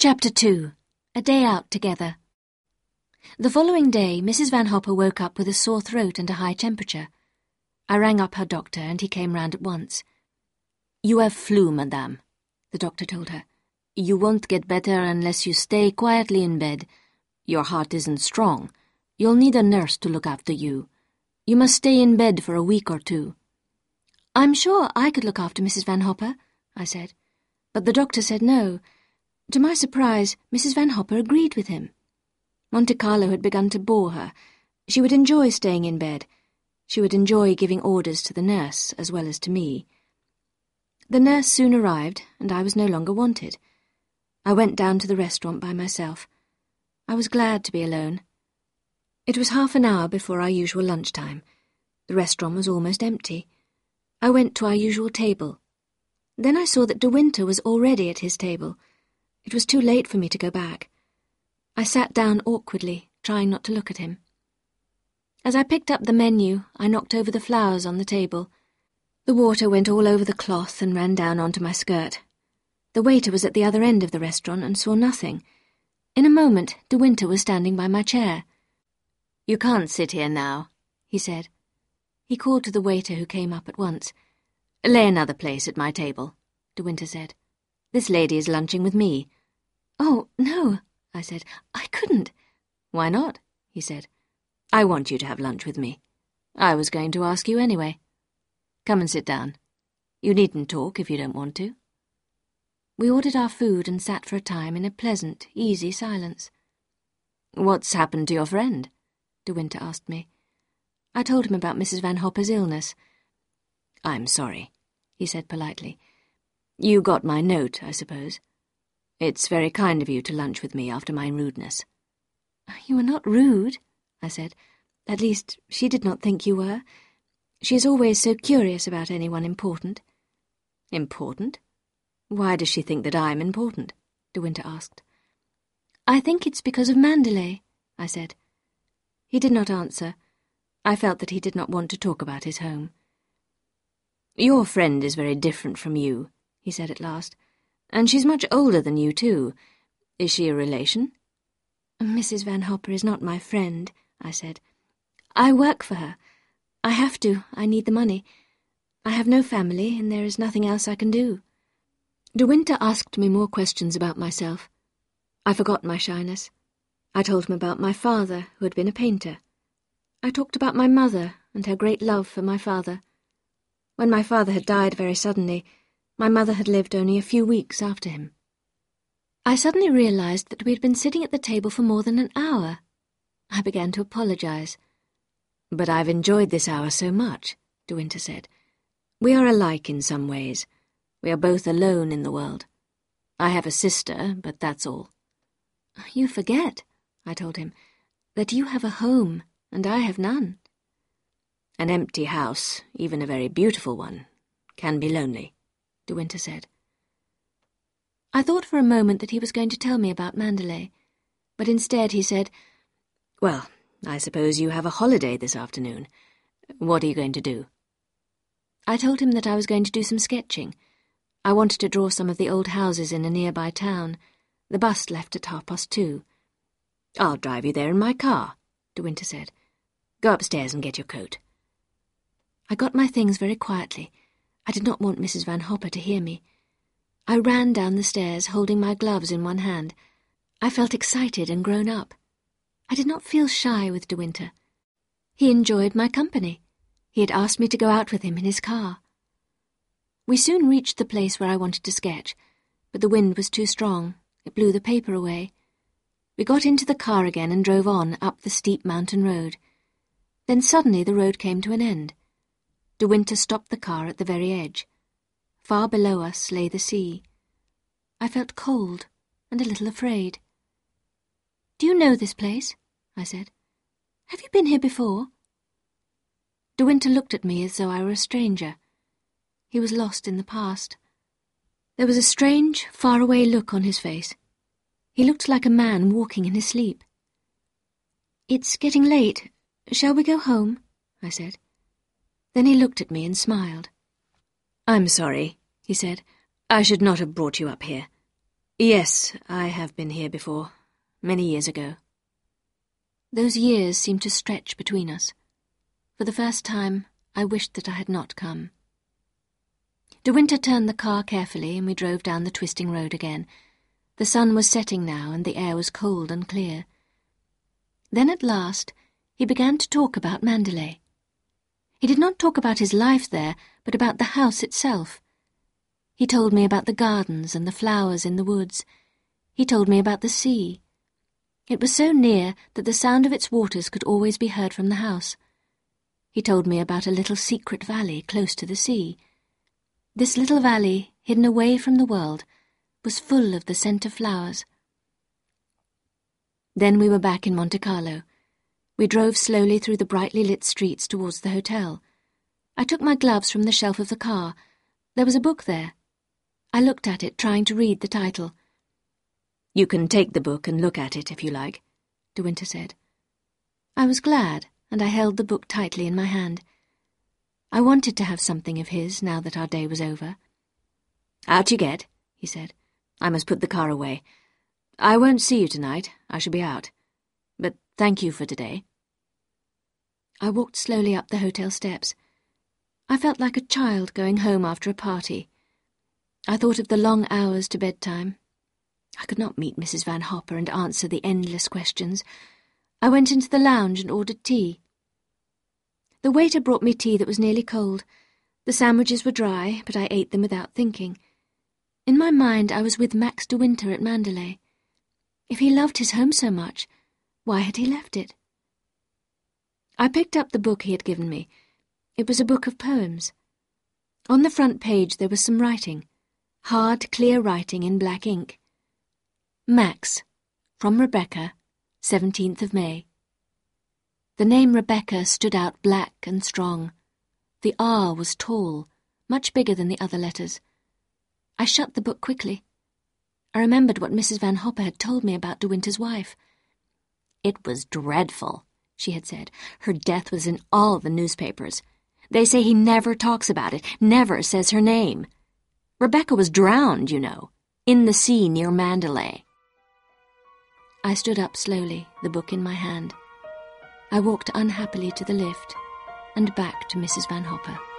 Chapter 2. A Day Out Together. The following day, Mrs. Van Hopper woke up with a sore throat and a high temperature. I rang up her doctor, and he came round at once. "You have flu, madame," the doctor told her. "You won't get better unless you stay quietly in bed. Your heart isn't strong. You'll need a nurse to look after you. You must stay in bed for a week or two." "I'm sure I could look after Mrs. Van Hopper," I said. But the doctor said no. To my surprise, Mrs. Van Hopper agreed with him. Monte Carlo had begun to bore her. She would enjoy staying in bed. She would enjoy giving orders to the nurse as well as to me. The nurse soon arrived, and I was no longer wanted. I went down to the restaurant by myself. I was glad to be alone. It was half an hour before our usual lunchtime. The restaurant was almost empty. I went to our usual table. Then I saw that De Winter was already at his table. It was too late for me to go back. I sat down awkwardly, trying not to look at him. As I picked up the menu, I knocked over the flowers on the table. The water went all over the cloth and ran down onto my skirt. The waiter was at the other end of the restaurant and saw nothing. In a moment, De Winter was standing by my chair. "You can't sit here now," he said. He called to the waiter, who came up at once. "Lay another place at my table," De Winter said. "This lady is lunching with me." "Oh, no," I said. "I couldn't." "Why not?" he said. "I want you to have lunch with me. I was going to ask you anyway. Come and sit down. You needn't talk if you don't want to." We ordered our food and sat for a time in a pleasant, easy silence. "What's happened to your friend?" De Winter asked me. I told him about Mrs. Van Hopper's illness. "I'm sorry," he said politely. "You got my note, I suppose. It's very kind of you to lunch with me after my rudeness." "You were not rude," I said. "At least, she did not think you were. She is always so curious about anyone important." "Important? Why does she think that I'm important?" De Winter asked. "I think it's because of Manderley," I said. He did not answer. I felt that he did not want to talk about his home. "Your friend is very different from you," he said at last. "And she's much older than you, too. Is she a relation?" "Mrs. Van Hopper is not my friend," I said. "I work for her. I have to. I need the money. I have no family, and there is nothing else I can do." De Winter asked me more questions about myself. I forgot my shyness. I told him about my father, who had been a painter. I talked about my mother and her great love for my father. When my father had died very suddenly, my mother had lived only a few weeks after him. I suddenly realized that we had been sitting at the table for more than an hour. I began to apologize. "But I've enjoyed this hour so much," De Winter said. "We are alike in some ways. We are both alone in the world. I have a sister, but that's all." "You forget," I told him, "that you have a home, and I have none." "An empty house, even a very beautiful one, can be lonely," De Winter said. I thought for a moment that he was going to tell me about Manderley, but instead he said, "Well, I suppose you have a holiday this afternoon. What are you going to do?" I told him that I was going to do some sketching. I wanted to draw some of the old houses in a nearby town. The bus left at 2:30. "I'll drive you there in my car," De Winter said. "Go upstairs and get your coat." I got my things very quietly. I did not want Mrs. Van Hopper to hear me. I ran down the stairs, holding my gloves in one hand. I felt excited and grown up. I did not feel shy with De Winter. He enjoyed my company. He had asked me to go out with him in his car. We soon reached the place where I wanted to sketch, but the wind was too strong. It blew the paper away. We got into the car again and drove on up the steep mountain road. Then suddenly the road came to an end. De Winter stopped the car at the very edge. Far below us lay the sea. I felt cold and a little afraid. "Do you know this place?" I said. "Have you been here before?" De Winter looked at me as though I were a stranger. He was lost in the past. There was a strange, far-away look on his face. He looked like a man walking in his sleep. "It's getting late. Shall we go home?" I said. Then he looked at me and smiled. "I'm sorry," he said. "I should not have brought you up here. Yes, I have been here before, many years ago. Those years seemed to stretch between us. For the first time, I wished that I had not come. De Winter turned the car carefully, and we drove down the twisting road again. The sun was setting now, and the air was cold and clear. Then at last, he began to talk about Mandalay. He did not talk about his life there, but about the house itself. He told me about the gardens and the flowers in the woods. He told me about the sea. It was so near that the sound of its waters could always be heard from the house. He told me about a little secret valley close to the sea. This little valley, hidden away from the world, was full of the scent of flowers. Then we were back in Monte Carlo. We drove slowly through the brightly lit streets towards the hotel. I took my gloves from the shelf of the car. There was a book there. I looked at it, trying to read the title. "You can take the book and look at it, if you like," De Winter said. I was glad, and I held the book tightly in my hand. I wanted to have something of his, now that our day was over. "Out you get," he said. "I must put the car away. I won't see you tonight. I shall be out. But thank you for today." I walked slowly up the hotel steps. I felt like a child going home after a party. I thought of the long hours to bedtime. I could not meet Mrs. Van Hopper and answer the endless questions. I went into the lounge and ordered tea. The waiter brought me tea that was nearly cold. The sandwiches were dry, but I ate them without thinking. In my mind, I was with Max de Winter at Mandalay. If he loved his home so much, why had he left it? I picked up the book he had given me. It was a book of poems. On the front page there was some writing, hard, clear writing in black ink. Max, from Rebecca, 17th of May. The name Rebecca stood out black and strong. The R was tall, much bigger than the other letters. I shut the book quickly. I remembered what Mrs. Van Hopper had told me about De Winter's wife. "It was dreadful," she had said. "Her death was in all the newspapers. They say he never talks about it, never says her name. Rebecca was drowned, you know, in the sea near Mandalay." I stood up slowly, the book in my hand. I walked unhappily to the lift and back to Mrs. Van Hopper.